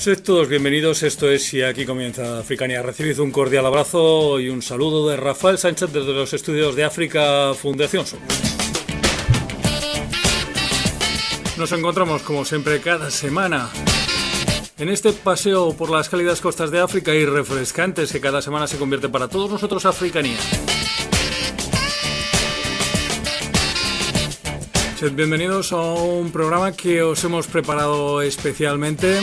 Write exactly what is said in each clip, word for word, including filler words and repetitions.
Sed todos bienvenidos, esto es Y aquí comienza Africania. Recibid un cordial abrazo y un saludo de Rafael Sánchez desde los estudios de África Fundación Sur. Nos encontramos como siempre cada semana en este paseo por las cálidas costas de África y refrescantes que cada semana se convierte para todos nosotros Africanía. Sed bienvenidos a un programa que os hemos preparado especialmente.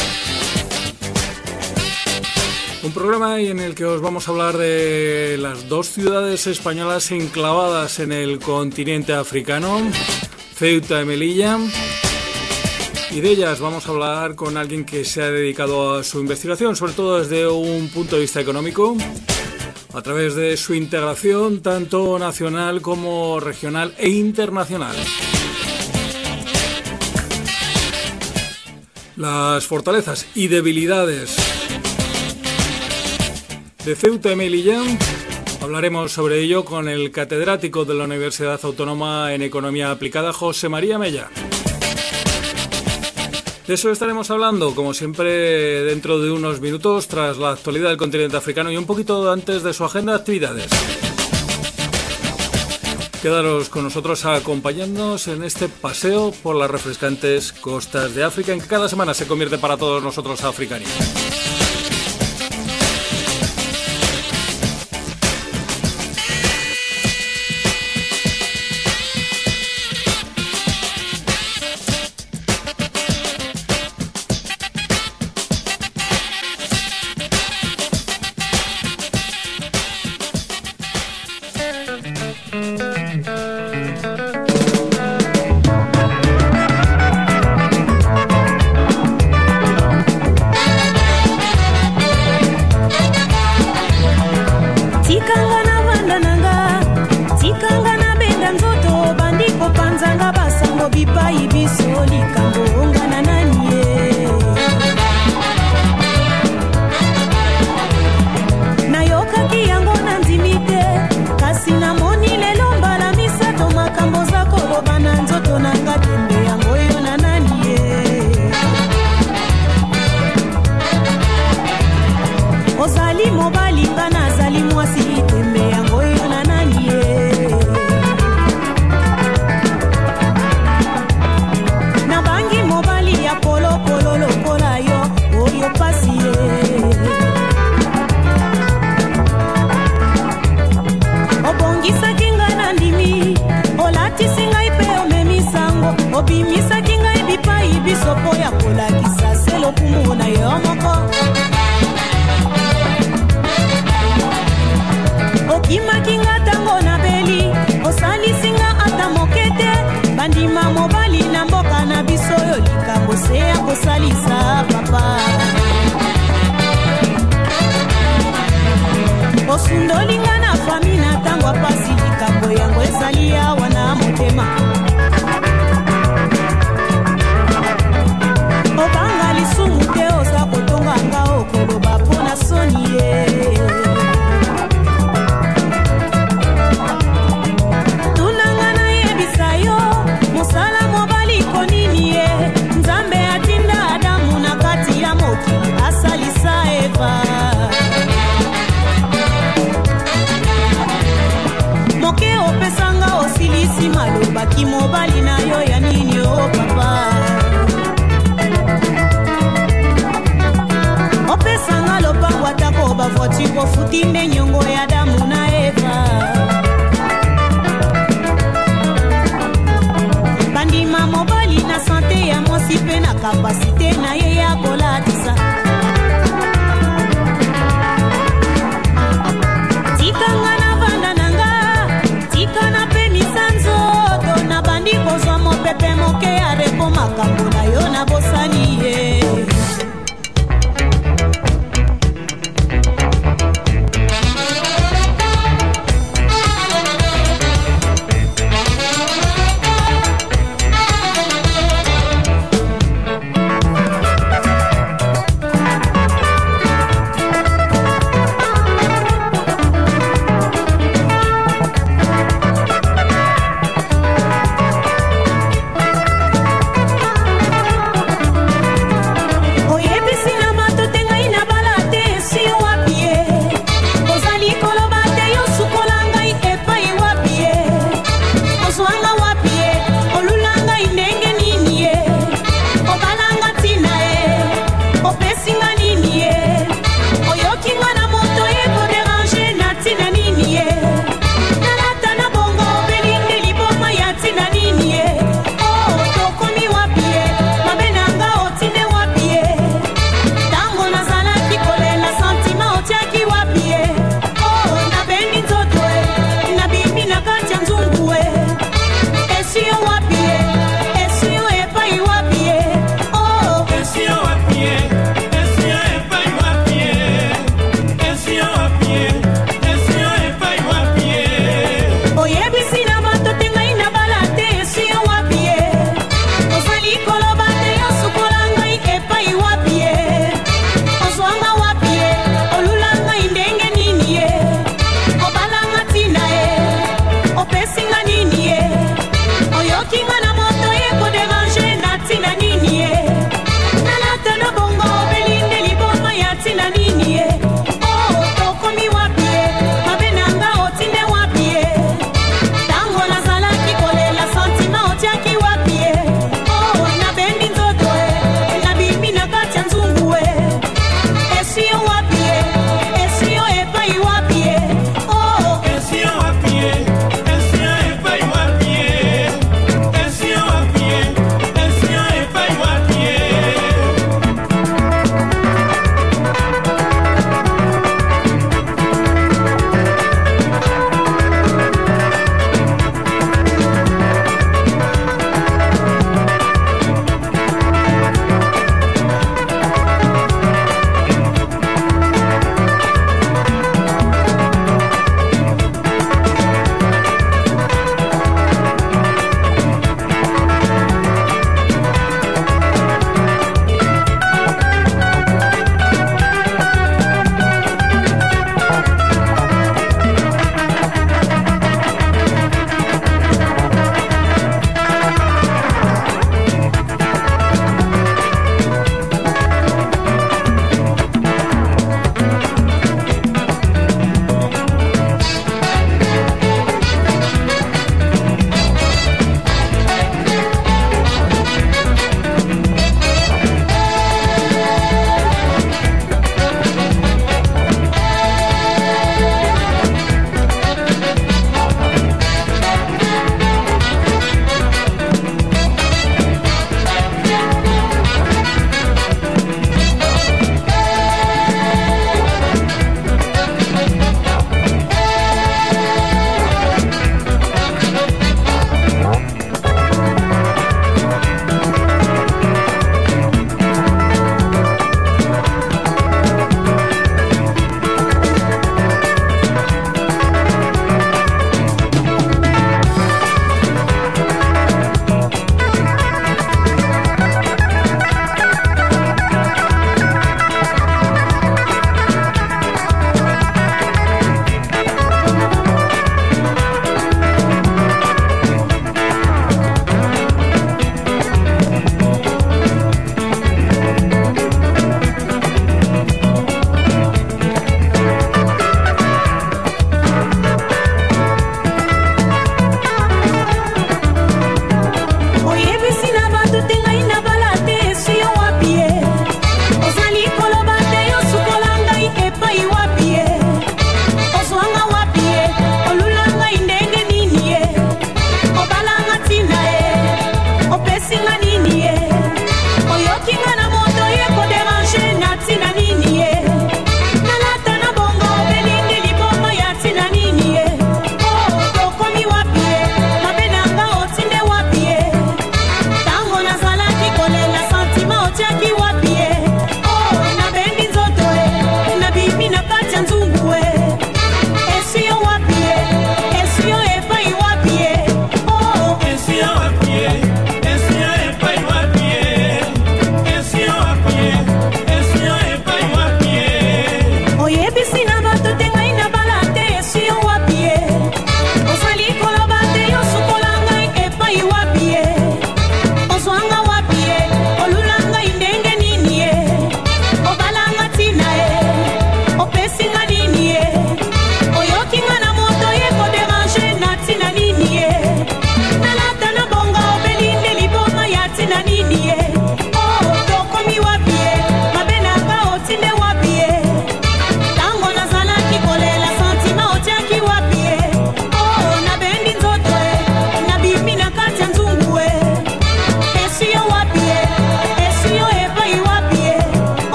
Un programa en el que os vamos a hablar de las dos ciudades españolas enclavadas en el continente africano, Ceuta y Melilla, y de ellas vamos a hablar con alguien que se ha dedicado a su investigación, sobre todo desde un punto de vista económico, a través de su integración tanto nacional como regional e internacional. Las fortalezas y debilidades de Ceuta y Melilla, hablaremos sobre ello con el catedrático de la Universidad Autónoma en Economía Aplicada, José María Mella. De eso estaremos hablando, como siempre, dentro de unos minutos, tras la actualidad del continente africano y un poquito antes de su agenda de actividades. Quedaros con nosotros acompañándonos en este paseo por las refrescantes costas de África, en que cada semana se convierte para todos nosotros Africania.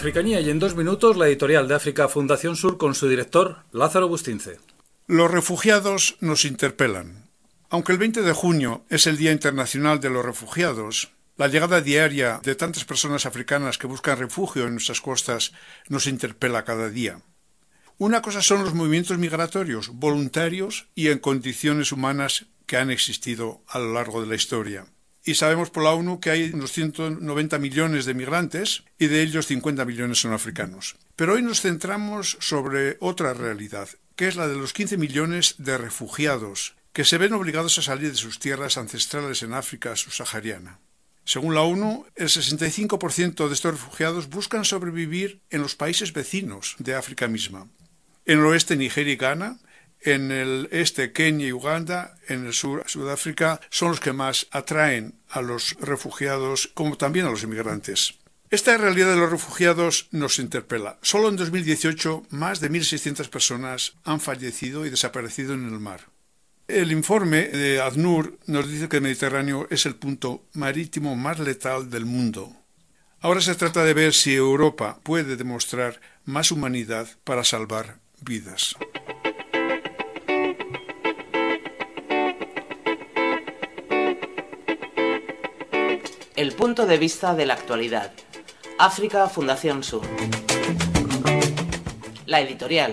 Africanía y en dos minutos la editorial de África Fundación Sur con su director Lázaro Bustince. Los refugiados nos interpelan. Aunque el veinte de junio es el Día Internacional de los Refugiados, la llegada diaria de tantas personas africanas que buscan refugio en nuestras costas nos interpela cada día. Una cosa son los movimientos migratorios voluntarios y en condiciones humanas que han existido a lo largo de la historia. Y sabemos por la ONU que hay unos ciento noventa millones de migrantes y de ellos cincuenta millones son africanos. Pero hoy nos centramos sobre otra realidad, que es la de los quince millones de refugiados que se ven obligados a salir de sus tierras ancestrales en África subsahariana. Según la ONU, el sesenta y cinco por ciento de estos refugiados buscan sobrevivir en los países vecinos de África misma. En el oeste, Nigeria y Ghana. En el este, Kenia y Uganda, en el sur, Sudáfrica, son los que más atraen a los refugiados, como también a los inmigrantes. Esta realidad de los refugiados nos interpela. Solo en dos mil dieciocho, más de mil seiscientas personas han fallecido y desaparecido en el mar. El informe de ACNUR nos dice que el Mediterráneo es el punto marítimo más letal del mundo. Ahora se trata de ver si Europa puede demostrar más humanidad para salvar vidas. El punto de vista de la actualidad. África Fundación Sur. La editorial.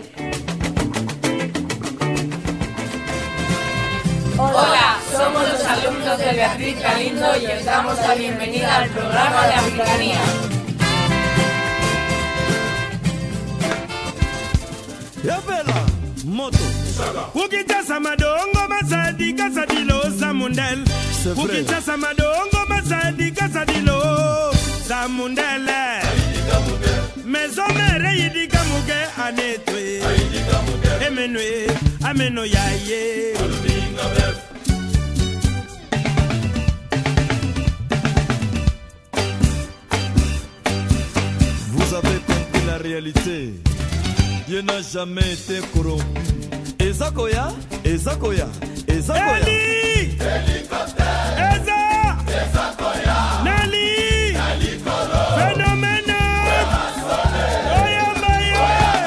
Hola, somos los alumnos de Beatriz Galindo y os damos la bienvenida al programa de Africanía. Yabela, moto. Ukita samadongo masadi kasadilo samundel. Ukita samadongo masadi kasadilo samundel. Meso mere yidika muge anetwe. Emenwe, ameno yaye. Vous avez compris la réalité. Dieu n'a jamais été corrompu. Ezakoya, Ezakoya, Ezakoya. Eli! Eza! Ezakoya! Nali! Phénomène! Oyambaye!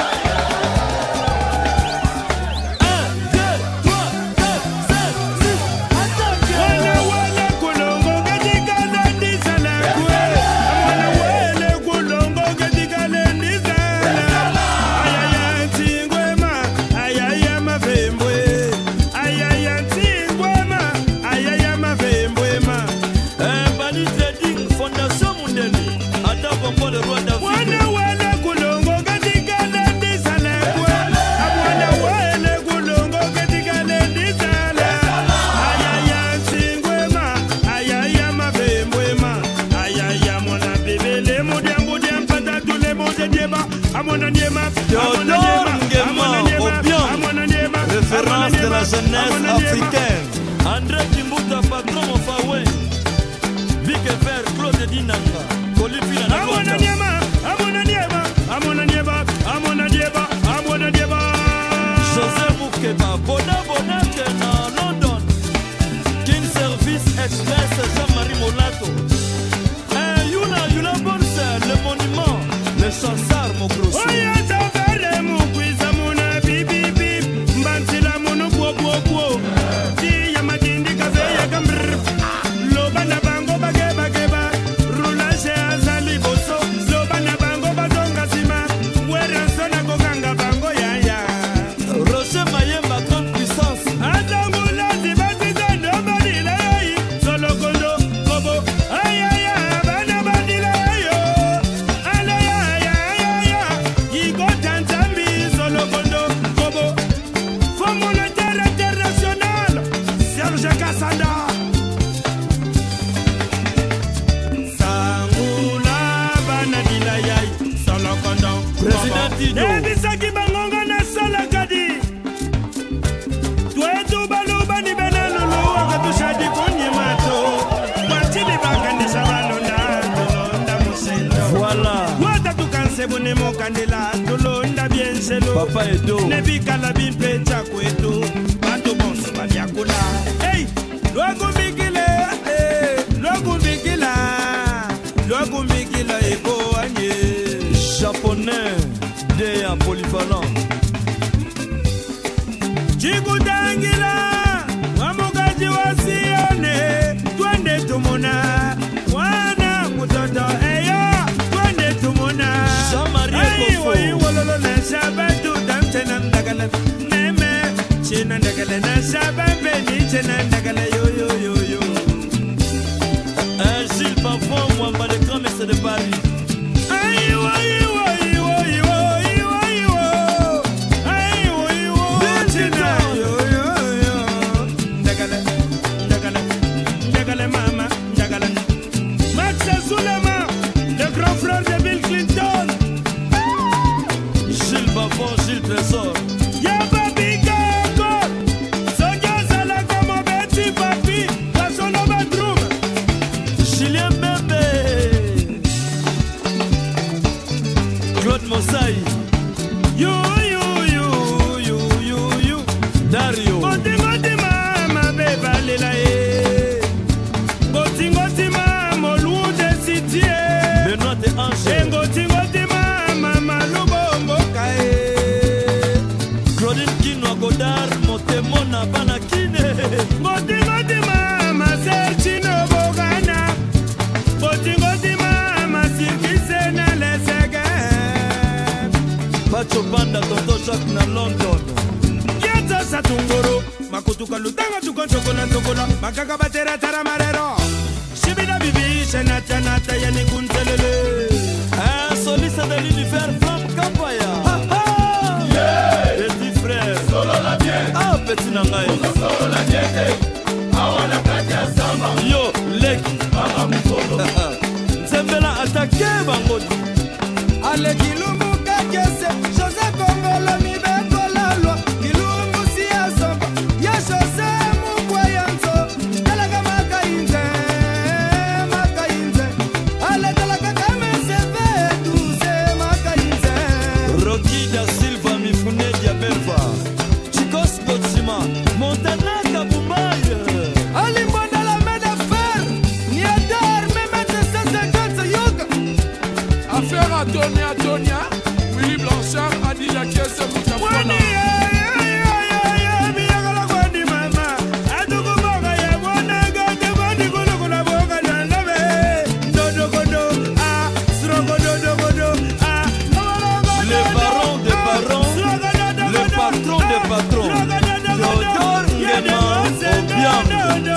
Un, deux, trois, quatre, cinq, six, attaque! Wana wale kulongo katika lendi salakwe. Wana wale kulongo katika lendi salakwe. Ayaya tingwema, ayaya mavembwe. Ayaya tingwema, ayaya mavembwe ma. Un Bani Trading, Fondation Mundeli, Adam Bongo, le roi d'Afrique. Wana wale kulongo katika lendi salakwe. Wana wale kulongo katika lendi salakwe. Ayaya tingwema, ayaya mavembwe ma. Ayaya mwana bebele mudiambu diampata tule mode dieba. Amona diema, amona Théodore diema, amona Nguema, diema, Obiang, amona diema, référence amona de la diema, jeunesse amona diema. africaine. André Kimbuta, patron Mofawe. Big Vert, Claude Dinanga, Colifina Amona Nakota. diema, amona diema, amona diema, amona diema, amona diema. José Moukeba, Bona Bona na London. King Service Express, Jean-Marie Molato. Eh, Yuna, Yuna Bonse, le monument, le chansard Mokroso. Oya tafare mukwiza muna bibi bib. Mbansila munu bwo bwo bwo. Ti ya madindi kaze ya gamr. Loba na bango bage bage ba. Rula she azali boso. Loba na bango bazonga sima. Wera sona kokanga bango ya ya. Roger Mayemba, grande puissance. Atangula zibati zando badila yi. Solo kondo kobo. Ay ay ay bana badila yo. Ala ya ya ya ya. Yigo tantambi solo kondo kobo. Fonds monétaire international. Serge Kassanda. Sangula bana dila yai. Solo kondo. Président Dido. Ebisaki bangonga na sala kadi. Tuetu baluba ni benalulu wakatushadi kunye mato. Wachili bakandisha balonda tulonda musendo. Voilà, Wata tukanse bune mokandela tulonda bienselo. Papa Edo. Nebikala bimpe chakwetu. Bantu bonso babyakula. Hey, lwakumbikile, eh, lwakumbikila. Lwakumbikila ebo anye. Tourner des polyvalents. Chikutangila wamukaji wasione twende tumona wana mutoto eyo twende tumona Jean-Marie Kofo wololo na shabatu tamtena ndagala neme china ndagala na shababe ni china ndagala yo yo yo yo Un Gilles Pavon, moi, le grand maître de Paris. Aïe, aïe, aïe, aïe, aïe, aïe, aïe, aïe, aïe, yo, yo, yo. Ndagala, ndagala, ndagala, mama, ndagala. Max Soulema, le grand frère de Bill Clinton. Gilles Pavon, Gilles Trésor. Yaba Bigako, Soja Salaka, mon petit papi, dans son bedroom. Julien Bembe. Claude Mosaï. You, you, you, you, you, you. Dario. Ngoti ngoti mama beba lela e. Ngoti ngoti mama lude sitie. Benoît de Angers. Ngoti ngoti mama malubombo kae. Claudine Kinwa Godard, Motemona Banakine. Ngoti ngoti mama serchino bogana. Ngoti ngoti mama sirkise na lesege. Pacho Banda, Tonto Jacques na London. Yata satungoro. Makutuka lutanga tukonchokola ntokola. Makaka batera tara marero. Shibida bibi shenata nata yani kuntelele. Un soliste de l'univers, Flam Kapaya. Petit frère. Ah, petit Nangaï. Yo, Leki. Nzembela attaqué Bangodi. Ale kilumbu kakese. Jose Kongolo mi beko la loi. Kilumbu si asomba. Ya Jose mukwe yanzo. Talaga maka inze. Maka inze. Ale talaga kame seve. Tuze maka inze. Rocky da Silva Mifune Diaberva. Chicos Gotsima. Montana Kabumbaye. Ali mbonda la main de fer. Ni adar me mette cent cinquante yoga. Affaire à Tony à Tonia, Willy Blanchard a dit la caisse Wani ya ya ya ya biyagala kwandi mama. Adugu boga ya wana gande kwandi kulu kula boga na lave. Dodo godo ah srogo dodo godo ah. Le baron des barons, le patron des patrons. Théodore Nguema Obiang.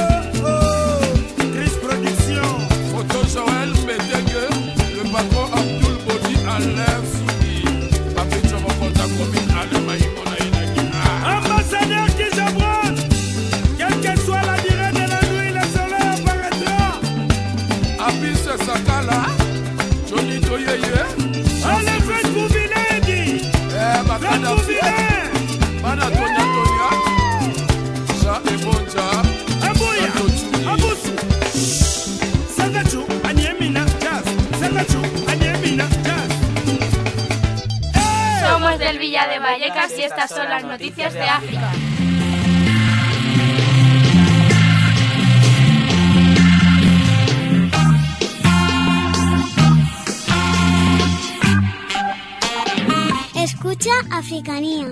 Chris Production. Photo Joël Pétegue, le patron Abdul Bodi Alain Soudi. Papi Chomokota commune Alemaï Monaïna. Ambassadeur qui j'aborde. Quelle que soit la durée de la nuit, le soleil apparaîtra. Abis Sakala, Johnny Toyeye. Allez, faites vous vilain, dit. Eh, Faites Bakada vous vilain. Mana Tonya Tonya. Ça est bon, ça. Abuya, Abusu. Sakachu, Anyemina, Jazz. Sakachu, Anyemina, Jazz. Somos del Villa de Vallecas y estas son las noticias de África. Escucha Africanía.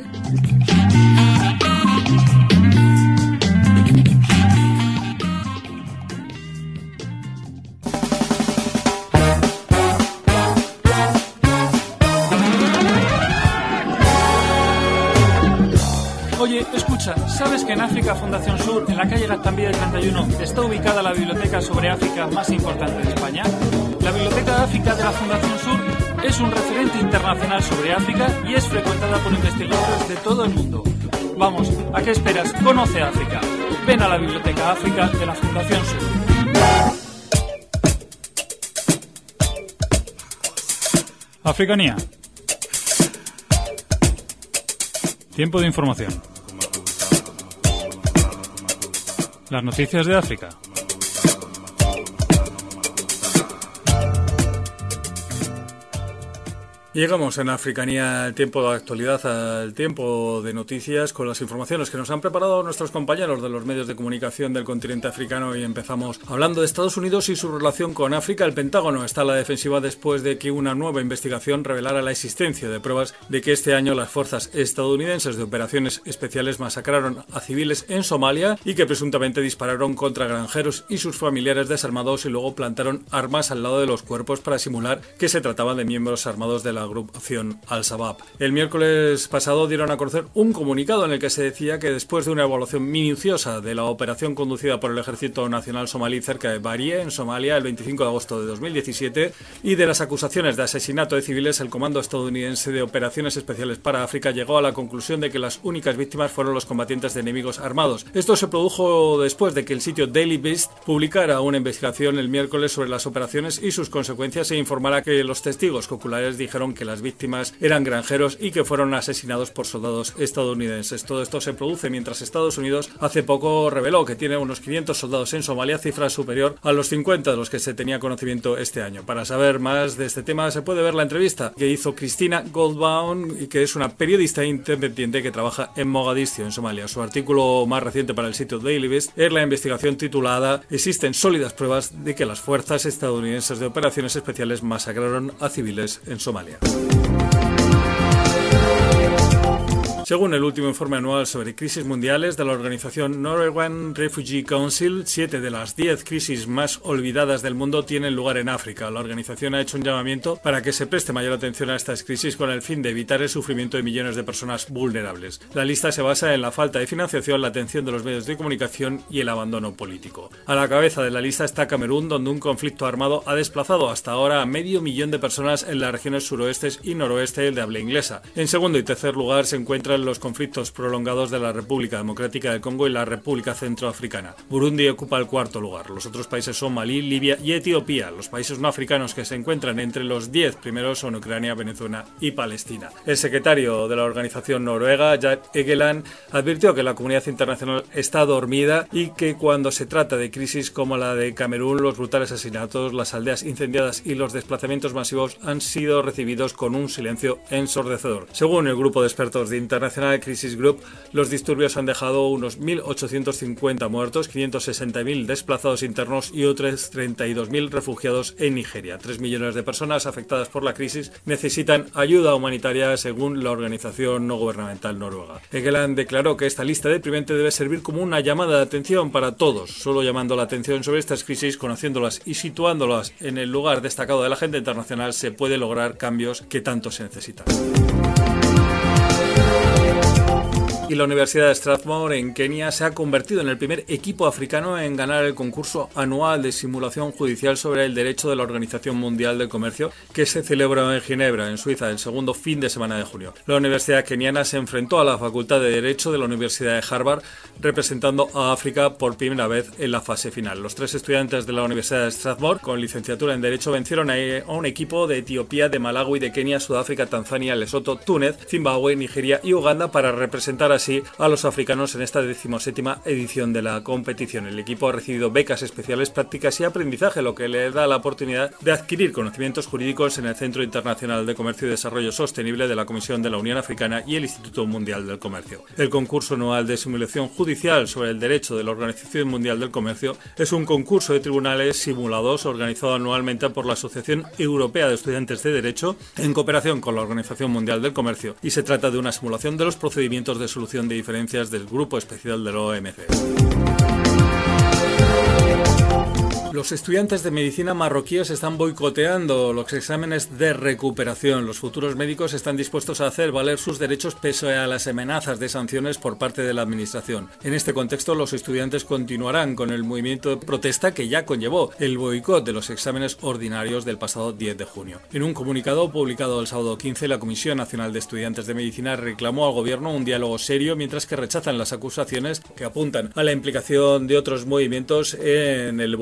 Oye, escucha, ¿sabes que en África Fundación Sur, en la calle Gaztambide treinta y uno, está ubicada la biblioteca sobre África más importante de España? La Biblioteca de África de la Fundación Sur es un referente internacional sobre África y es frecuentada por investigadores de todo el mundo. Vamos, ¿a qué esperas? Conoce África. Ven a la Biblioteca África de la Fundación Sur. Africanía. Tiempo de información. Las noticias de África. Llegamos en Africanía al tiempo de actualidad, al tiempo de noticias, con las informaciones que nos han preparado nuestros compañeros de los medios de comunicación del continente africano, y empezamos hablando de Estados Unidos y su relación con África. El Pentágono está a la defensiva después de que una nueva investigación revelara la existencia de pruebas de que este año las fuerzas estadounidenses de operaciones especiales masacraron a civiles en Somalia y que presuntamente dispararon contra granjeros y sus familiares desarmados y luego plantaron armas al lado de los cuerpos para simular que se trataba de miembros armados de la agrupación Al-Shabaab. El miércoles pasado dieron a conocer un comunicado en el que se decía que después de una evaluación minuciosa de la operación conducida por el Ejército Nacional Somalí cerca de Barie, en Somalia, el veinticinco de agosto de dos mil diecisiete, y de las acusaciones de asesinato de civiles, el Comando Estadounidense de Operaciones Especiales para África llegó a la conclusión de que las únicas víctimas fueron los combatientes de enemigos armados. Esto se produjo después de que el sitio Daily Beast publicara una investigación el miércoles sobre las operaciones y sus consecuencias e informara que los testigos oculares dijeron que las víctimas eran granjeros y que fueron asesinados por soldados estadounidenses. Todo esto se produce mientras Estados Unidos hace poco reveló que tiene unos quinientos soldados en Somalia, cifra superior a los cincuenta de los que se tenía conocimiento este año. Para saber más de este tema se puede ver la entrevista que hizo Cristina Goldbaum, que es una periodista independiente que trabaja en Mogadiscio, en Somalia. Su artículo más reciente para el sitio Daily Beast es la investigación titulada "Existen sólidas pruebas de que las fuerzas estadounidenses de operaciones especiales masacraron a civiles en Somalia". Según el último informe anual sobre crisis mundiales de la organización Norwegian Refugee Council, siete de las diez crisis más olvidadas del mundo tienen lugar en África. La organización ha hecho un llamamiento para que se preste mayor atención a estas crisis con el fin de evitar el sufrimiento de millones de personas vulnerables. La lista se basa en la falta de financiación, la atención de los medios de comunicación y el abandono político. A la cabeza de la lista está Camerún, donde un conflicto armado ha desplazado hasta ahora a medio millón de personas en las regiones suroeste y noroeste de habla inglesa. En segundo y tercer lugar se encuentran los conflictos prolongados de la República Democrática del Congo y la República Centroafricana. Burundi ocupa el cuarto lugar. Los otros países son Malí, Libia y Etiopía. Los países no africanos que se encuentran entre los diez primeros son Ucrania, Venezuela y Palestina. El secretario de la organización noruega, Jack Egeland, advirtió que la comunidad internacional está dormida y que cuando se trata de crisis como la de Camerún, los brutales asesinatos, las aldeas incendiadas y los desplazamientos masivos han sido recibidos con un silencio ensordecedor. Según el grupo de expertos de International Crisis Group, los disturbios han dejado unos mil ochocientos cincuenta muertos, quinientos sesenta mil desplazados internos y otros treinta y dos mil refugiados en Nigeria. Tres millones de personas afectadas por la crisis necesitan ayuda humanitaria, según la organización no gubernamental noruega. Egeland declaró que esta lista deprimente debe servir como una llamada de atención para todos. Solo llamando la atención sobre estas crisis, conociéndolas y situándolas en el lugar destacado de la agenda internacional, se puede lograr cambios que tanto se necesitan. Y la Universidad de Strathmore en Kenia se ha convertido en el primer equipo africano en ganar el concurso anual de simulación judicial sobre el derecho de la Organización Mundial del Comercio, que se celebra en Ginebra, en Suiza, el segundo fin de semana de junio. La Universidad keniana se enfrentó a la Facultad de Derecho de la Universidad de Harvard, representando a África por primera vez en la fase final. Los tres estudiantes de la Universidad de Strathmore, con licenciatura en Derecho, vencieron a un equipo de Etiopía, de Malawi, de Kenia, Sudáfrica, Tanzania, Lesoto, Túnez, Zimbabue, Nigeria y Uganda para representar a así a los africanos en esta decimoséptima edición de la competición. El equipo ha recibido becas especiales, prácticas y aprendizaje, lo que le da la oportunidad de adquirir conocimientos jurídicos en el Centro Internacional de Comercio y Desarrollo Sostenible de la Comisión de la Unión Africana y el Instituto Mundial del Comercio. El concurso anual de simulación judicial sobre el derecho de la Organización Mundial del Comercio es un concurso de tribunales simulados organizado anualmente por la Asociación Europea de Estudiantes de Derecho en cooperación con la Organización Mundial del Comercio, y se trata de una simulación de los procedimientos de solución de diferencias del Grupo Especial de la O M C. Los estudiantes de medicina marroquíes están boicoteando los exámenes de recuperación. Los futuros médicos están dispuestos a hacer valer sus derechos pese a las amenazas de sanciones por parte de la administración. En este contexto, los estudiantes continuarán con el movimiento de protesta que ya conllevó el boicot de los exámenes ordinarios del pasado diez de junio. En un comunicado publicado el sábado quince, la Comisión Nacional de Estudiantes de Medicina reclamó al gobierno un diálogo serio, mientras que rechazan las acusaciones que apuntan a la implicación de otros movimientos en el boicot.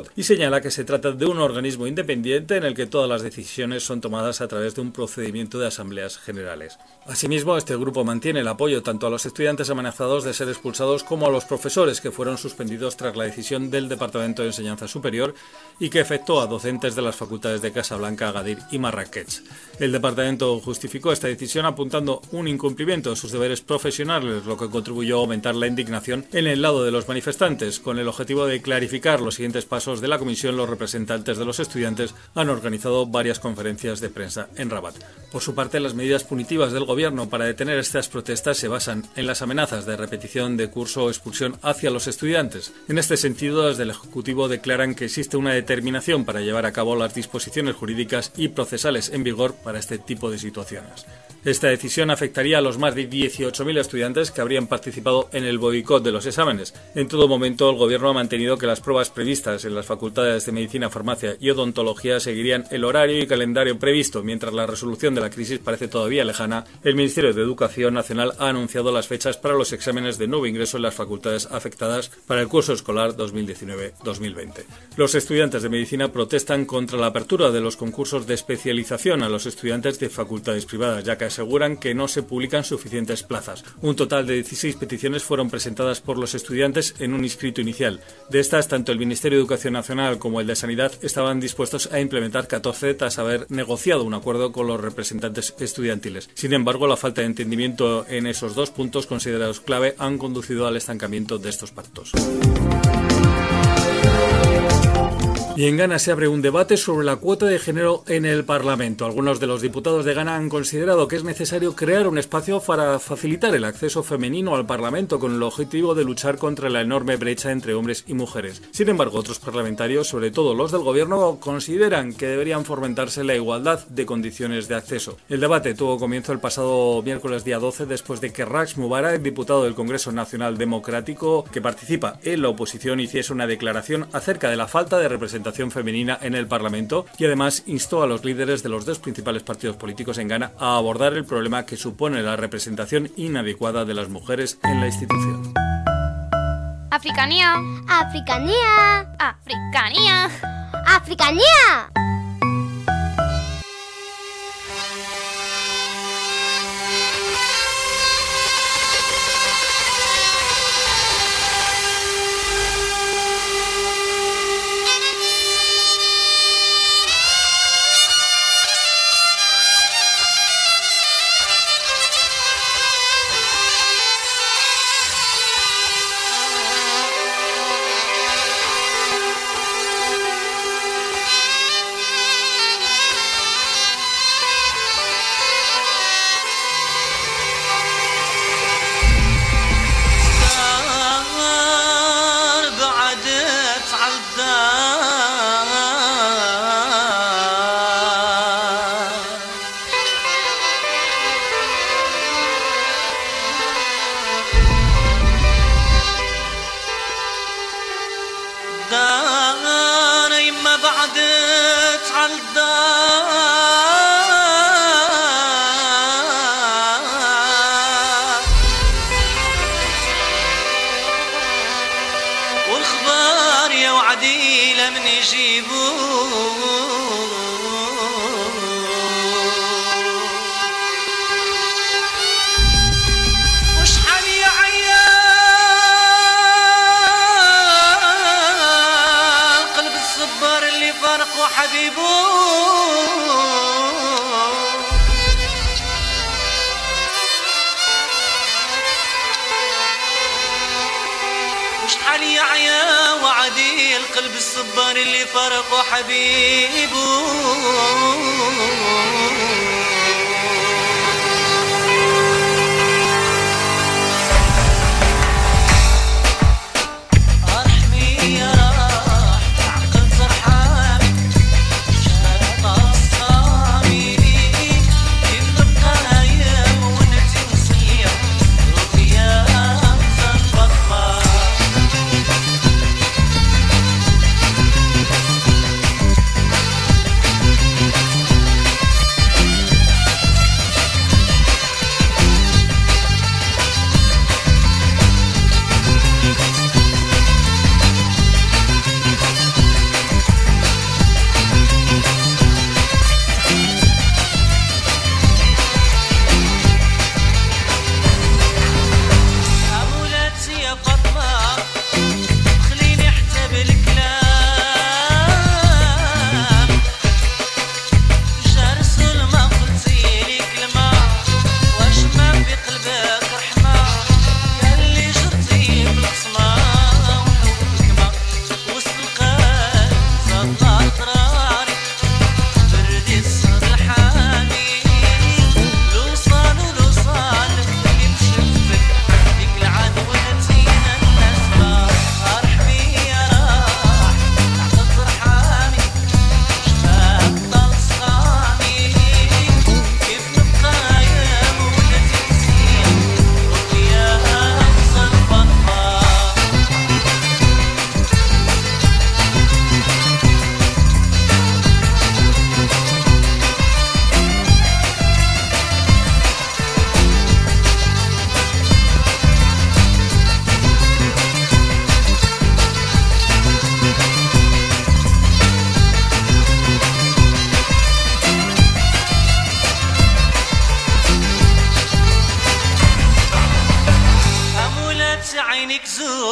Bobot y señala que se trata de un organismo independiente en el que todas las decisiones son tomadas a través de un procedimiento de asambleas generales. Asimismo, este grupo mantiene el apoyo tanto a los estudiantes amenazados de ser expulsados como a los profesores que fueron suspendidos tras la decisión del Departamento de Enseñanza Superior y que afectó a docentes de las facultades de Casablanca, Agadir y Marrakech. El departamento justificó esta decisión apuntando un incumplimiento de sus deberes profesionales, lo que contribuyó a aumentar la indignación en el lado de los manifestantes. Con el objetivo de clarificar los siguientes pasos de la comisión, los representantes de los estudiantes han organizado varias conferencias de prensa en Rabat. Por su parte, las medidas punitivas del gobierno para detener estas protestas se basan en las amenazas de repetición de curso o expulsión hacia los estudiantes. En este sentido, desde el Ejecutivo declaran que existe una determinación para llevar a cabo las disposiciones jurídicas y procesales en vigor para este tipo de situaciones. Esta decisión afectaría a los más de dieciocho mil estudiantes que habrían participado en el boicot de los exámenes. En todo momento, el gobierno ha mantenido que las pruebas previstas en las facultades de Medicina, Farmacia y Odontología seguirían el horario y calendario previsto. Mientras la resolución de la crisis parece todavía lejana, el Ministerio de Educación Nacional ha anunciado las fechas para los exámenes de nuevo ingreso en las facultades afectadas para el curso escolar dos mil diecinueve dos mil veinte. Los estudiantes de Medicina protestan contra la apertura de los concursos de especialización a los estudiantes de facultades privadas, ya que aseguran que no se publican suficientes plazas. Un total de dieciséis peticiones fueron presentadas por los estudiantes en un inscrito inicial. De estas, tanto el Ministerio de Educación Nacional como el de Sanidad estaban dispuestos a implementar catorce tras haber negociado un acuerdo con los representantes estudiantiles. Sin embargo, la falta de entendimiento en esos dos puntos considerados clave han conducido al estancamiento de estos pactos. Y en Ghana se abre un debate sobre la cuota de género en el Parlamento. Algunos de los diputados de Ghana han considerado que es necesario crear un espacio para facilitar el acceso femenino al Parlamento con el objetivo de luchar contra la enorme brecha entre hombres y mujeres. Sin embargo, otros parlamentarios, sobre todo los del gobierno, consideran que deberían fomentarse la igualdad de condiciones de acceso. El debate tuvo comienzo el pasado miércoles día doce después de que Rax Mubarak, diputado del Congreso Nacional Democrático que participa en la oposición, hiciese una declaración acerca de la falta de representación femenina en el Parlamento y además instó a los líderes de los dos principales partidos políticos en Ghana a abordar el problema que supone la representación inadecuada de las mujeres en la institución. Africanía. Africanía. Africanía. Africanía.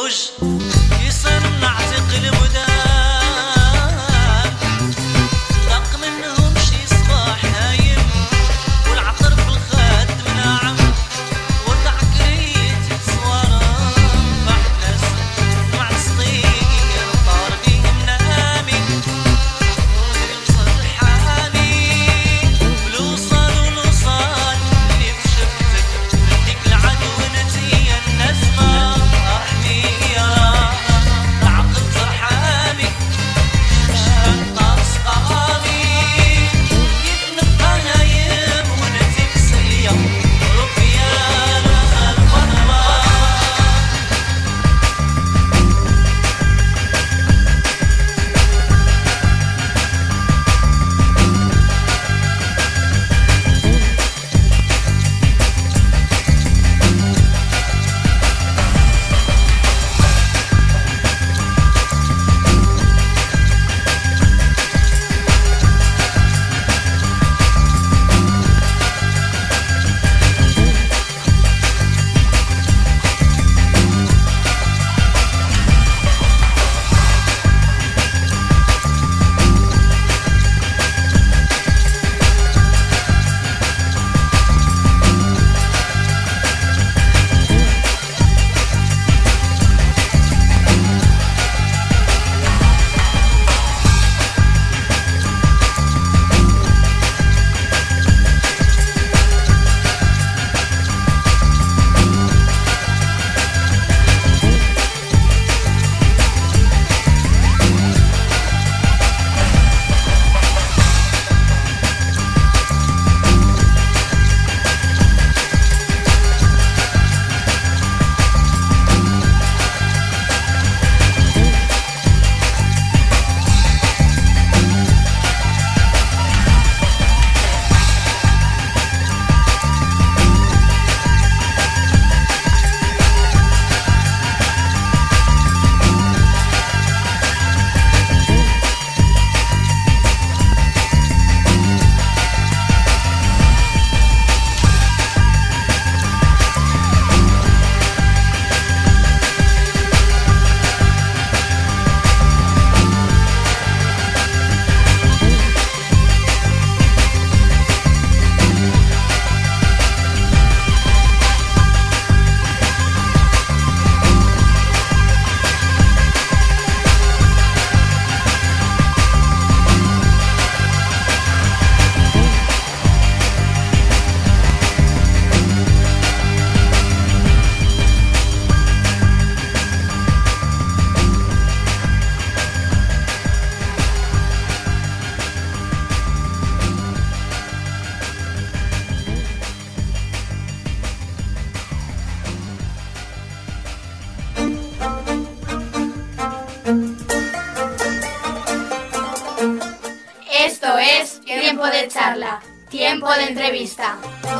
Tiempo de charla, tiempo de entrevista.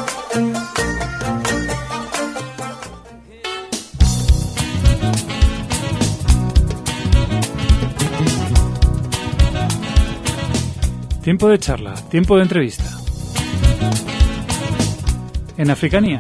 Tiempo de charla, tiempo de entrevista. En Africanía.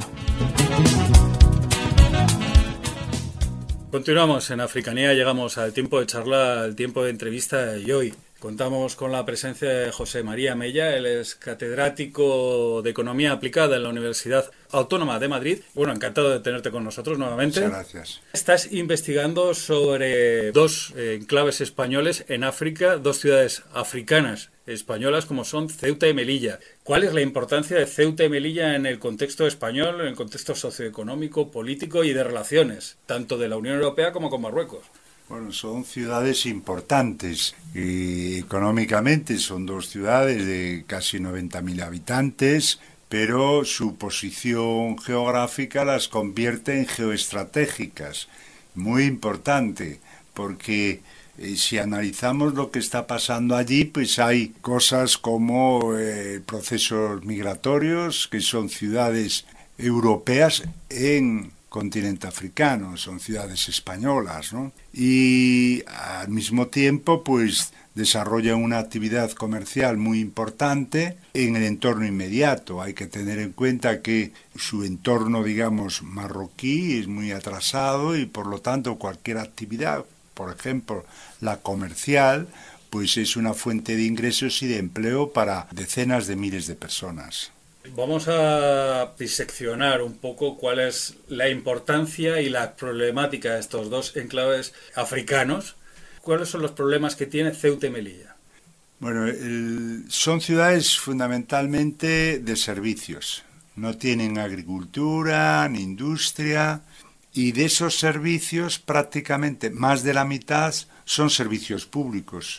Continuamos en Africanía, llegamos al tiempo de charla, al tiempo de entrevista y hoy contamos con la presencia de José María Mella. Él es catedrático de Economía Aplicada en la Universidad Autónoma de Madrid. Bueno, encantado de tenerte con nosotros nuevamente. Muchas gracias. Estás investigando sobre dos eh, enclaves españoles en África, dos ciudades africanas españolas como son Ceuta y Melilla. ¿Cuál es la importancia de Ceuta y Melilla en el contexto español, en el contexto socioeconómico, político y de relaciones, tanto de la Unión Europea como con Marruecos? Bueno, son ciudades importantes y económicamente son dos ciudades de casi noventa mil habitantes, pero su posición geográfica las convierte en geoestratégicas. Muy importante, porque eh, si analizamos lo que está pasando allí, pues hay cosas como eh, procesos migratorios, que son ciudades europeas en continente africano, son ciudades españolas, ¿no? Y al mismo tiempo, pues desarrollan una actividad comercial muy importante en el entorno inmediato. Hay que tener en cuenta que su entorno, digamos, marroquí es muy atrasado y por lo tanto cualquier actividad, por ejemplo, la comercial, pues es una fuente de ingresos y de empleo para decenas de miles de personas. Vamos a diseccionar un poco cuál es la importancia y la problemática de estos dos enclaves africanos. ¿Cuáles son los problemas que tiene Ceuta y Melilla? Bueno, el, son ciudades fundamentalmente de servicios. No tienen agricultura ni industria, y de esos servicios prácticamente más de la mitad son servicios públicos.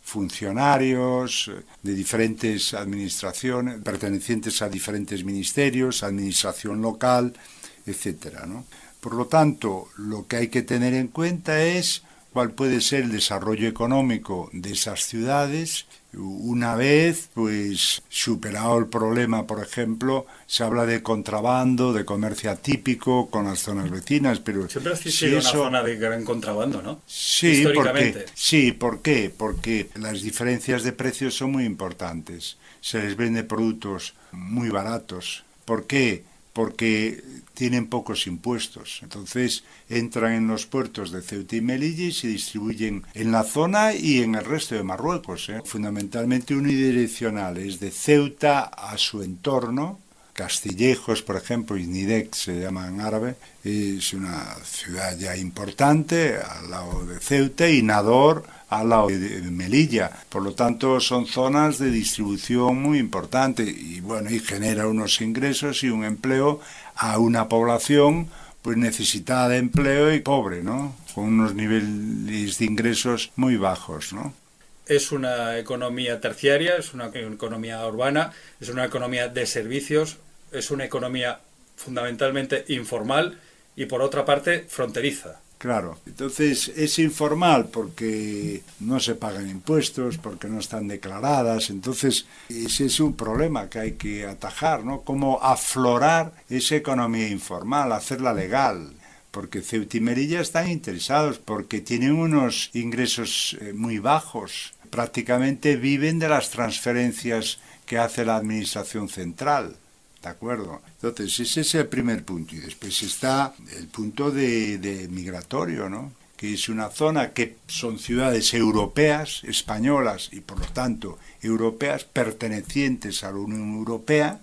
Funcionarios de diferentes administraciones, pertenecientes a diferentes ministerios, administración local, etcétera, ¿no? Por lo tanto, lo que hay que tener en cuenta es cuál puede ser el desarrollo económico de esas ciudades. Una vez, pues, superado el problema, por ejemplo, se habla de contrabando, de comercio atípico con las zonas vecinas, pero siempre ha existido si eso... una zona de gran contrabando, ¿no? Sí, históricamente. Porque, sí, ¿por qué? Porque las diferencias de precios son muy importantes. Se les vende productos muy baratos. ¿Por qué? Porque tienen pocos impuestos. Entonces entran en los puertos de Ceuta y Melilla y se distribuyen en la zona y en el resto de Marruecos, ¿eh? Fundamentalmente unidireccional, es de Ceuta a su entorno. Castillejos, por ejemplo, Isnidex se llama en árabe, es una ciudad ya importante al lado de Ceuta, y Nador al lado de Melilla. Por lo tanto, son zonas de distribución muy importante y bueno, y genera unos ingresos y un empleo a una población pues necesitada de empleo y pobre, ¿no? Con unos niveles de ingresos muy bajos, ¿no? Es una economía terciaria, es una economía urbana, es una economía de servicios, es una economía fundamentalmente informal y por otra parte fronteriza. Claro, entonces es informal porque no se pagan impuestos, porque no están declaradas, entonces ese es un problema que hay que atajar, ¿no? Cómo aflorar esa economía informal, hacerla legal. Porque Ceuta y Melilla están interesados, porque tienen unos ingresos eh, muy bajos. Prácticamente viven de las transferencias que hace la administración central, ¿de acuerdo? Entonces, ese es el primer punto. Y después está el punto de, de migratorio, ¿no? Que es una zona que son ciudades europeas, españolas y por lo tanto europeas, pertenecientes a la Unión Europea,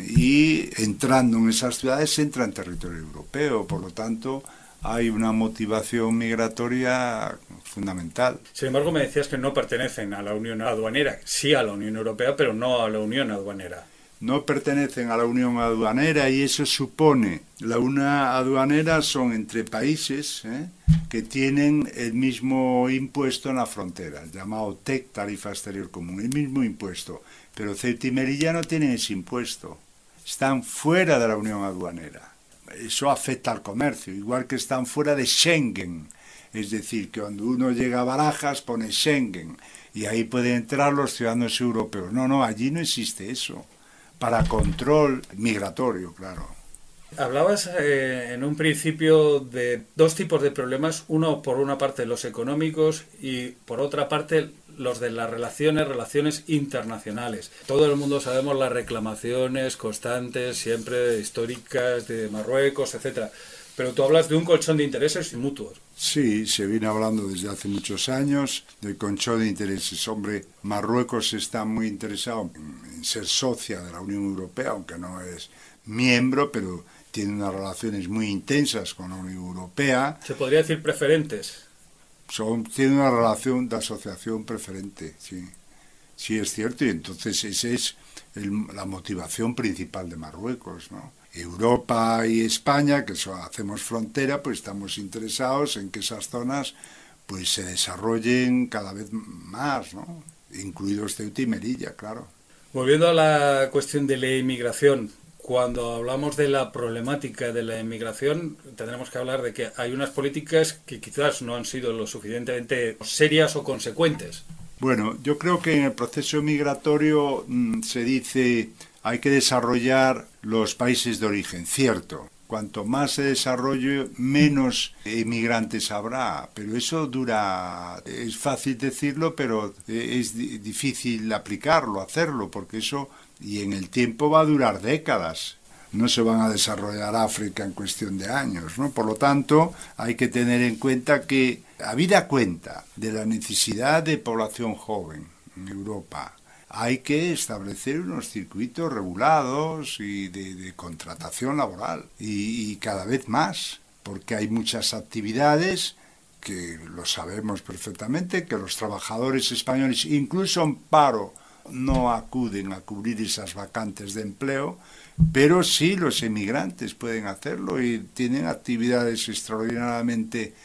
y entrando en esas ciudades entra en territorio europeo, por lo tanto hay una motivación migratoria fundamental. Sin embargo, me decías que no pertenecen a la Unión Aduanera, sí a la Unión Europea, pero no a la Unión Aduanera. No pertenecen a la Unión Aduanera y eso supone, la Unión Aduanera son entre países ¿eh? que tienen el mismo impuesto en la frontera, llamado T E C, tarifa exterior común, el mismo impuesto. Pero Ceuta y Melilla no tienen ese impuesto, están fuera de la Unión Aduanera. Eso afecta al comercio, igual que están fuera de Schengen. Es decir, que cuando uno llega a Barajas pone Schengen y ahí pueden entrar los ciudadanos europeos. No, no, allí no existe eso. Para control migratorio, claro. Hablabas eh, en un principio de dos tipos de problemas, uno por una parte los económicos y por otra parte los de las relaciones, relaciones internacionales. Todo el mundo sabemos las reclamaciones constantes, siempre históricas de Marruecos, etcétera. Pero tú hablas de un colchón de intereses mutuos. Sí, se viene hablando desde hace muchos años del colchón de intereses. Hombre, Marruecos está muy interesado en ser socia de la Unión Europea, aunque no es miembro, pero tiene unas relaciones muy intensas con la Unión Europea. ¿Se podría decir preferentes? Son, tiene una relación de asociación preferente, sí. Sí, es cierto, y entonces esa es el, la motivación principal de Marruecos, ¿no? Europa y España, que so, hacemos frontera, pues estamos interesados en que esas zonas pues se desarrollen cada vez más, ¿no? Incluidos Ceuta y Melilla, claro. Volviendo a la cuestión de la inmigración, cuando hablamos de la problemática de la inmigración, tendremos que hablar de que hay unas políticas que quizás no han sido lo suficientemente serias o consecuentes. Bueno, yo creo que en el proceso migratorio mmm, se dice hay que desarrollar los países de origen, cierto. cuanto más se desarrolle, menos inmigrantes habrá. Pero eso dura, es fácil decirlo, pero es difícil aplicarlo, hacerlo, porque eso, y en el tiempo va a durar décadas. No se van a desarrollar África en cuestión de años, ¿no? Por lo tanto, hay que tener en cuenta que, habida cuenta de la necesidad de población joven en Europa, hay que establecer unos circuitos regulados y de, de contratación laboral, y, y cada vez más, porque hay muchas actividades que lo sabemos perfectamente, que los trabajadores españoles, incluso en paro, no acuden a cubrir esas vacantes de empleo, pero sí los emigrantes pueden hacerlo y tienen actividades extraordinariamente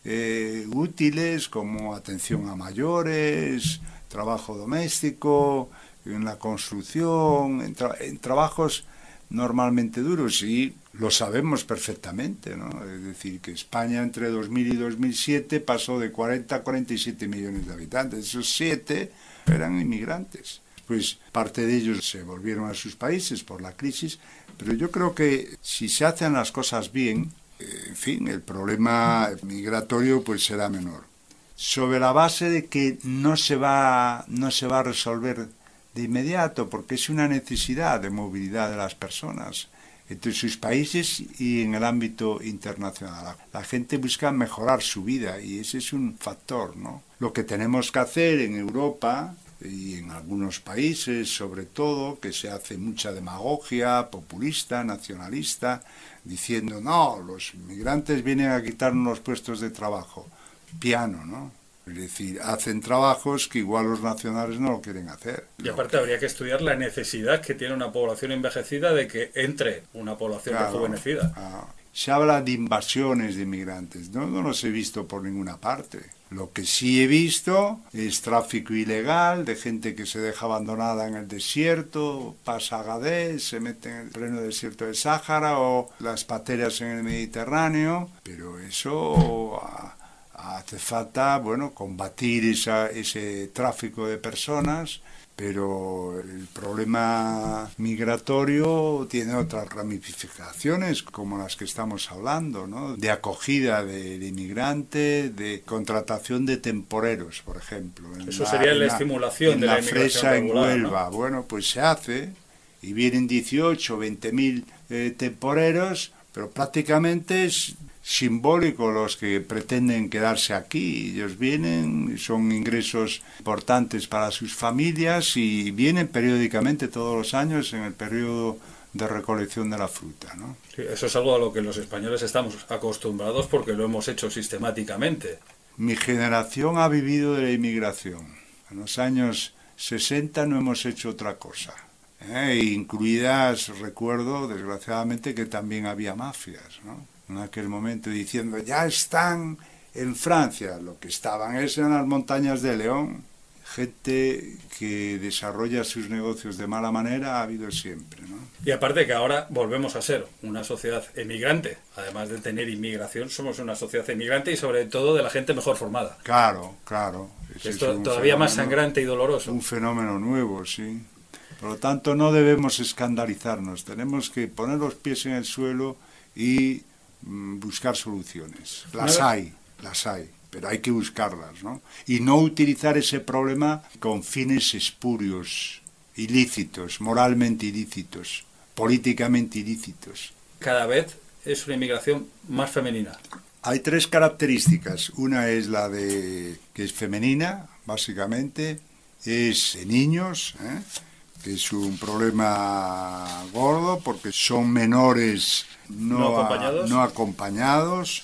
eh, útiles, como atención a mayores, trabajo doméstico, en la construcción, en, tra en trabajos normalmente duros, y lo sabemos perfectamente, ¿no? Es decir, que España entre dos mil y dos mil siete pasó de cuarenta a cuarenta y siete millones de habitantes. Esos siete eran inmigrantes. Pues parte de ellos se volvieron a sus países por la crisis, pero yo creo que si se hacen las cosas bien, eh, en fin, el problema migratorio pues será menor. Sobre la base de que no se va, no se va a resolver de inmediato, porque es una necesidad de movilidad de las personas entre sus países y en el ámbito internacional. La gente busca mejorar su vida y ese es un factor, ¿no? Lo que tenemos que hacer en Europa y en algunos países, sobre todo, que se hace mucha demagogia populista, nacionalista, diciendo, no, los migrantes vienen a quitarnos los puestos de trabajo. Piano, ¿no? Es decir, hacen trabajos que igual los nacionales no lo quieren hacer. Y aparte habría que estudiar la necesidad que tiene una población envejecida de que entre una población claro, rejuvenecida. Ah, se habla de invasiones de inmigrantes, no, no los he visto por ninguna parte. Lo que sí he visto es tráfico ilegal de gente que se deja abandonada en el desierto, pasa a Gadez, se mete en el pleno desierto del Sáhara o las pateras en el Mediterráneo, pero eso hace falta, bueno, combatir esa, ese tráfico de personas, pero el problema migratorio tiene otras ramificaciones como las que estamos hablando, ¿no? De acogida de, de inmigrantes, de contratación de temporeros, por ejemplo. Eso la, sería la, la estimulación en de la, la inmigración Fresa, regular, en Huelva. ¿No? Bueno, pues se hace y vienen dieciocho, veinte mil eh, temporeros, pero prácticamente es simbólico los que pretenden quedarse aquí. Ellos vienen, son ingresos importantes para sus familias y vienen periódicamente todos los años en el periodo de recolección de la fruta, ¿no? Sí, eso es algo a lo que los españoles estamos acostumbrados porque lo hemos hecho sistemáticamente. Mi generación ha vivido de la inmigración. En los años sesenta no hemos hecho otra cosa. ¿eh? Incluidas, recuerdo, desgraciadamente, que también había mafias, ¿no? En aquel momento diciendo, ya están en Francia, lo que estaban es en las montañas de León. Gente que desarrolla sus negocios de mala manera ha habido siempre, ¿no? Y aparte que ahora volvemos a ser una sociedad emigrante, además de tener inmigración, somos una sociedad emigrante y sobre todo de la gente mejor formada. Claro, claro. Esto es todavía más sangrante y doloroso. Un fenómeno nuevo, sí. Por lo tanto, no debemos escandalizarnos, tenemos que poner los pies en el suelo y buscar soluciones. Las hay, las hay, pero hay que buscarlas, ¿no? Y no utilizar ese problema con fines espurios, ilícitos, moralmente ilícitos, políticamente ilícitos. Cada vez es una inmigración más femenina. Hay tres características. Una es la de que es femenina, básicamente, es de niños, ¿eh? que es un problema gordo porque son menores no, no acompañados, a, no acompañados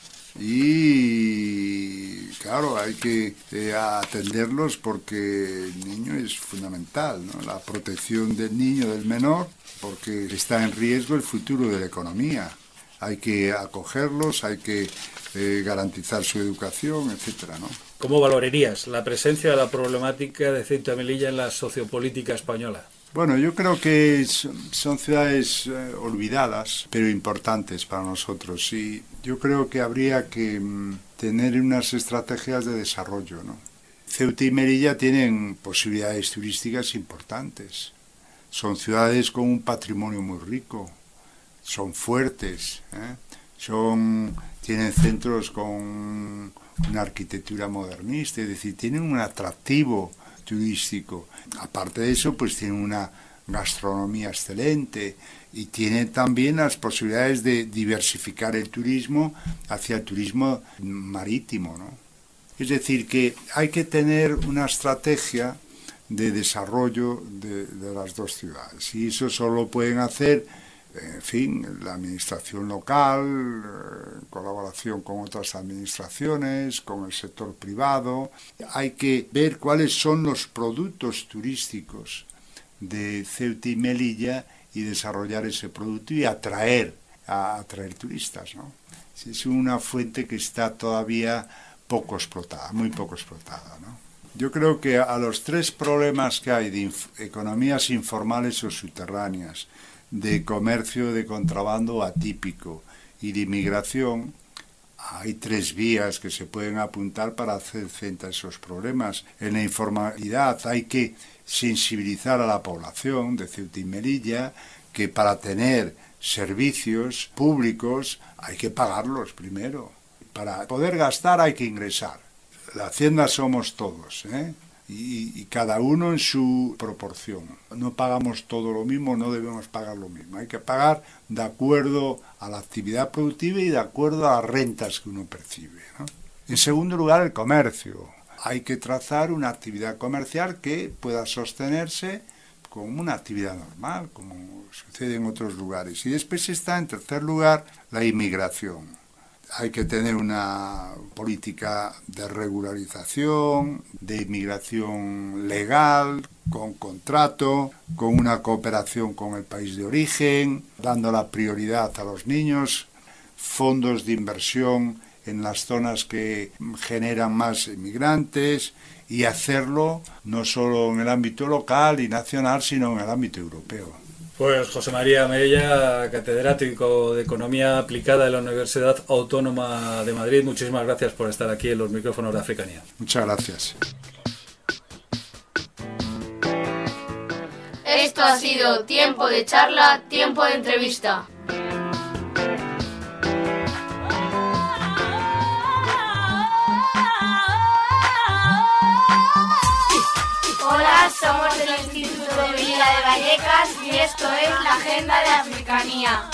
y claro, hay que eh, atenderlos porque el niño es fundamental, ¿no? La protección del niño, del menor, porque está en riesgo el futuro de la economía. Hay que acogerlos, hay que eh, garantizar su educación, etcétera, ¿no? ¿Cómo valorarías la presencia de la problemática de Ceuta y Melilla en la sociopolítica española? Bueno, yo creo que son ciudades eh, olvidadas, pero importantes para nosotros. Y yo creo que habría que mm, tener unas estrategias de desarrollo, ¿no? Ceuta y Melilla tienen posibilidades turísticas importantes. Son ciudades con un patrimonio muy rico, son fuertes, ¿eh? son tienen centros con una arquitectura modernista, es decir, tienen un atractivo turístico. Aparte de eso, pues tienen una gastronomía excelente y tienen también las posibilidades de diversificar el turismo hacia el turismo marítimo, ¿no? Es decir, que hay que tener una estrategia de desarrollo de, de las dos ciudades, y eso solo pueden hacer, en fin, la administración local, en colaboración con otras administraciones, con el sector privado. Hay que ver cuáles son los productos turísticos de Ceuta y Melilla y desarrollar ese producto y atraer, a atraer turistas, ¿no? Es una fuente que está todavía poco explotada, muy poco explotada, ¿no? Yo creo que a los tres problemas que hay de inf- economías informales o subterráneas, de comercio de contrabando atípico y de inmigración, hay tres vías que se pueden apuntar para hacer frente a esos problemas. En la informalidad hay que sensibilizar a la población de Ceuta y Melilla que para tener servicios públicos hay que pagarlos primero. Para poder gastar hay que ingresar. La hacienda somos todos, ¿eh? Y, y cada uno en su proporción. No pagamos todo lo mismo, no debemos pagar lo mismo. Hay que pagar de acuerdo a la actividad productiva y de acuerdo a las rentas que uno percibe, ¿no? En segundo lugar, el comercio. Hay que trazar una actividad comercial que pueda sostenerse como una actividad normal, como sucede en otros lugares. Y después está, en tercer lugar, la inmigración. Hay que tener una política de regularización, de inmigración legal, con contrato, con una cooperación con el país de origen, dando la prioridad a los niños, fondos de inversión en las zonas que generan más inmigrantes y hacerlo no solo en el ámbito local y nacional, sino en el ámbito europeo. Pues José María Melilla, catedrático de Economía Aplicada de la Universidad Autónoma de Madrid, muchísimas gracias por estar aquí en los micrófonos de Africanía. Muchas gracias. Esto ha sido Tiempo de Charla, Tiempo de Entrevista. Hola, somos del Instituto de Vida de Vallecas y esto es la Agenda de Africanía.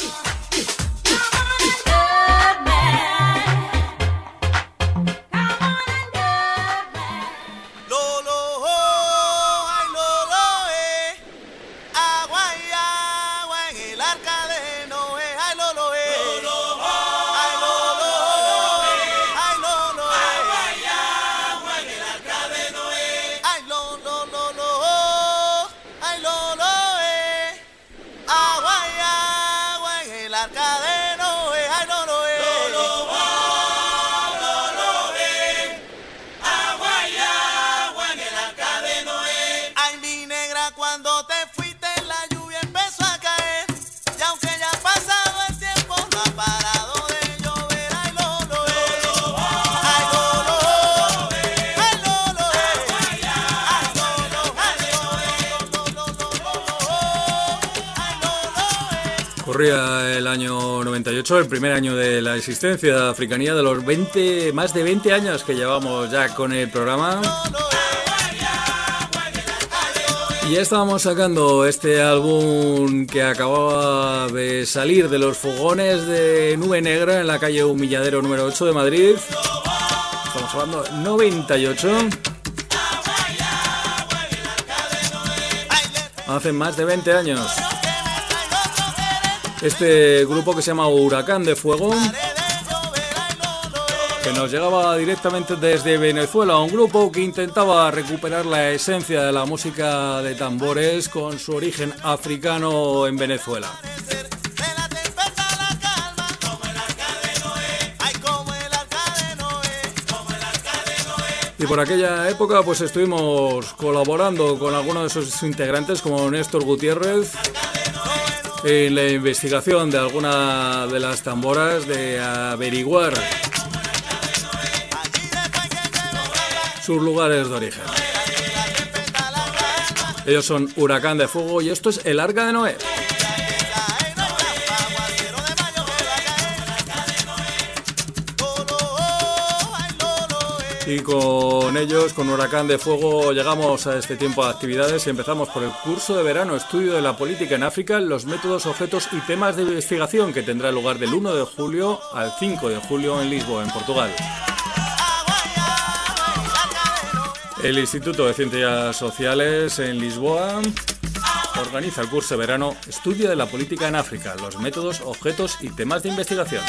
Corría el año noventa y ocho, el primer año de la existencia de Africanía, de los veinte, más de veinte años que llevamos ya con el programa. Y ya estábamos sacando este álbum que acababa de salir de los fogones de Nube Negra en la calle Humilladero número ocho de Madrid. Estamos hablando de noventa y ocho. Hace más de veinte años. Este grupo que se llama Huracán de Fuego, que nos llegaba directamente desde Venezuela, un grupo que intentaba recuperar la esencia de la música de tambores con su origen africano en Venezuela. Y por aquella época pues estuvimos colaborando con algunos de sus integrantes, como Néstor Gutiérrez, en la investigación de alguna de las tamboras, de averiguar sus lugares de origen. Ellos son Huracán de Fuego y esto es El Arca de Noé. Y con ellos, con Huracán de Fuego, llegamos a este tiempo de actividades y empezamos por el curso de verano Estudio de la Política en África, los métodos, objetos y temas de investigación, que tendrá lugar del uno de julio al cinco de julio en Lisboa, en Portugal. El Instituto de Ciencias Sociales en Lisboa organiza el curso de verano Estudio de la Política en África, los métodos, objetos y temas de investigación.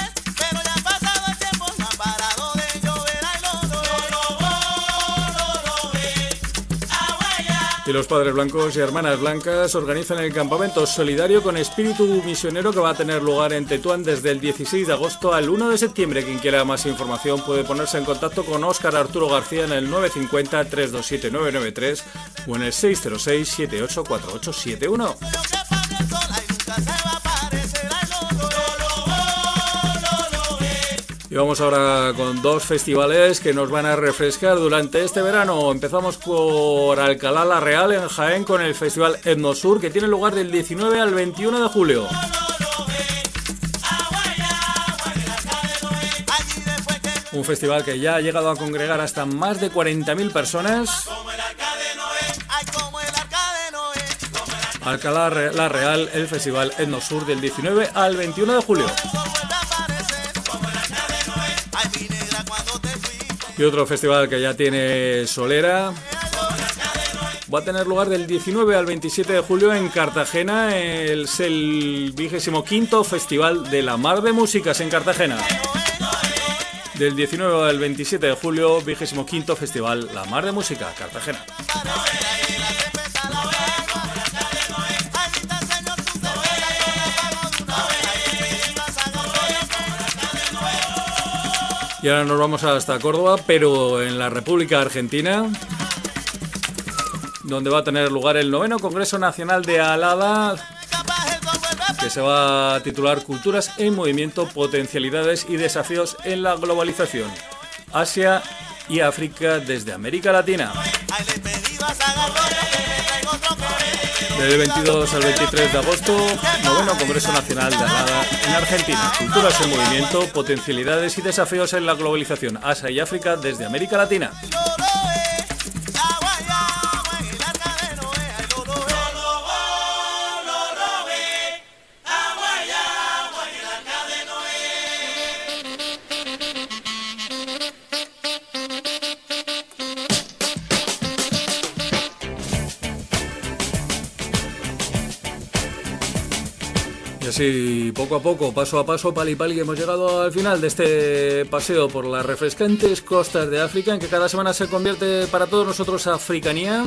Y los padres blancos y hermanas blancas organizan el campamento solidario con espíritu misionero que va a tener lugar en Tetuán desde el dieciséis de agosto al uno de septiembre. Quien quiera más información puede ponerse en contacto con Óscar Arturo García en el nueve cinco cero, tres dos siete, nueve nueve tres o en el seis cero seis, siete ocho cuatro ocho siete uno. Y vamos ahora con dos festivales que nos van a refrescar durante este verano. Empezamos por Alcalá la Real en Jaén con el Festival Etnosur, que tiene lugar del diecinueve al veintiuno de julio. Un festival que ya ha llegado a congregar hasta más de cuarenta mil personas. Alcalá la Real, el Festival Etnosur del diecinueve al veintiuno de julio. Y otro festival que ya tiene solera va a tener lugar del diecinueve al veintisiete de julio en Cartagena. Es el vigésimo quinto Festival de la Mar de Músicas en Cartagena. Del diecinueve al veintisiete de julio, vigésimo quinto Festival La Mar de Música, Cartagena. Y ahora nos vamos hasta Córdoba, pero en la República Argentina, donde va a tener lugar el noveno Congreso Nacional de Alada, que se va a titular Culturas en Movimiento, Potencialidades y Desafíos en la Globalización, Asia y África desde América Latina. Del veintidós al veintitrés de agosto, noveno Congreso Nacional de Alada en Argentina. Culturas en Movimiento, Potencialidades y Desafíos en la Globalización, Asia y África desde América Latina. Sí, poco a poco, paso a paso, pali pali, hemos llegado al final de este paseo por las refrescantes costas de África, en que cada semana se convierte para todos nosotros Africanía.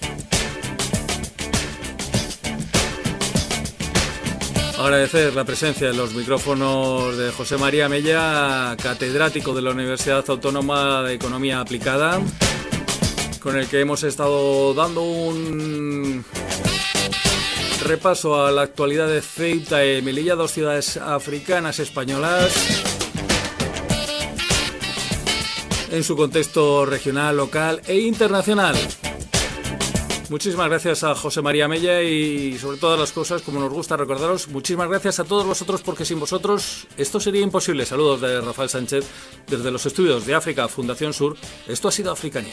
Agradecer la presencia en los micrófonos de José María Mella, catedrático de la Universidad Autónoma de Economía Aplicada, con el que hemos estado dando un repaso a la actualidad de Ceuta y Melilla, dos ciudades africanas españolas, en su contexto regional, local e internacional. Muchísimas gracias a José María Mella y, sobre todas las cosas, como nos gusta recordaros, muchísimas gracias a todos vosotros, porque sin vosotros esto sería imposible. Saludos de Rafael Sánchez desde los estudios de África Fundación Sur. Esto ha sido Africanía.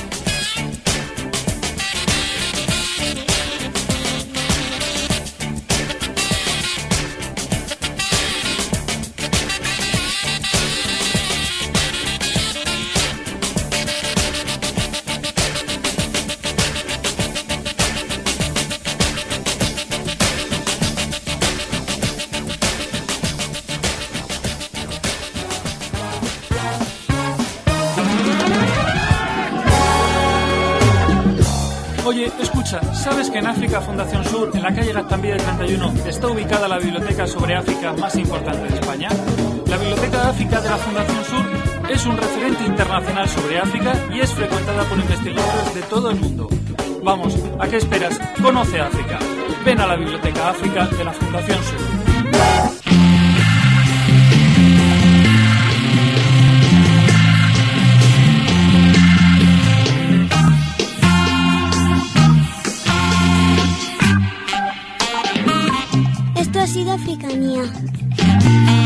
Oye, escucha, ¿sabes que en África Fundación Sur, en la calle Gaztambide treinta y uno, está ubicada la biblioteca sobre África más importante de España? La Biblioteca de África de la Fundación Sur es un referente internacional sobre África y es frecuentada por investigadores de todo el mundo. Vamos, ¿a qué esperas? Conoce África. Ven a la Biblioteca África de la Fundación Sur. Esto ha sido Africanía.